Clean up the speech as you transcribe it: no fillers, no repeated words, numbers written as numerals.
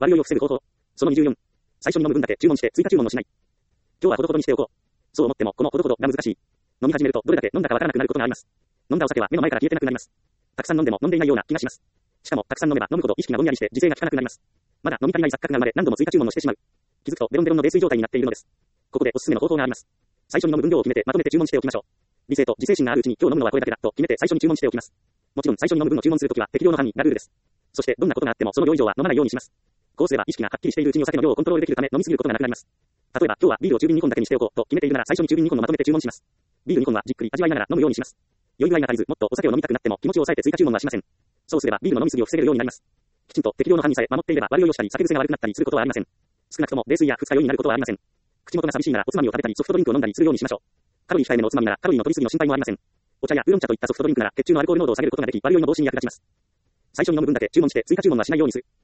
割酔いを防ぐ方法。その24。最初に飲む分だけ注文して追加注文をしない。今日はほどほどにしておこう。そう思っても、このほどほどが難しい。飲み始めると、どれだけ飲んだかわからなくなることがあります。飲んだお酒は目の前から消えてなくなります。たくさん飲んでも飲んでいないような気がします。しかも、たくさん飲めば飲むほど意識がぼんやりして自制が効かなくなります。まだ飲み足りない錯覚が生まれ、何度も追加注文をしてしまう。気づくと、ベロンベロンの泥酔状態になっているのです。ここでおすすめの方法があります。最初に飲む分量を決めてまとめて注文しておきましょう。理性と自制心があるうちに今日飲むのはこれだけだと決めて最初に注文しておきます。もちろん最初に飲む分を注文するときは適量の範囲がルールです。そしてどんなことがあってもその量以上は飲まないようにします。こうすれば意識がはっきりしているうちにお酒の量をコントロールできるため飲みすぎることがなくなります。例えば今日はビールを中瓶2本だけにしておこうと決めているなら最初に中瓶2本をまとめて注文します。ビール2本はじっくり味わいながら飲むようにします。酔い具合が足りずもっとお酒を飲みたくなっても気持ちを抑えて追加注文はしません。そうすればビールの飲みすぎを防げるようになります。きちんと適量の範囲さえ守っていれば割酔いをしたり酒癖が悪くなったりすることはありません。少なくとも泥酔や二日酔いになることはありません。口元が寂しいならおつまみを食べたりソフトドリンクを飲んだりするようにしましょう。カロリー控えめのおつまみならカロリーの取りすぎの心配もありません。お茶やウーロン茶といったソフトドリンクなら血中のアルコール濃度を下げることができ割酔いの防止に役立ちます。最初に飲む分だけ注文して追加注文はしないようにする。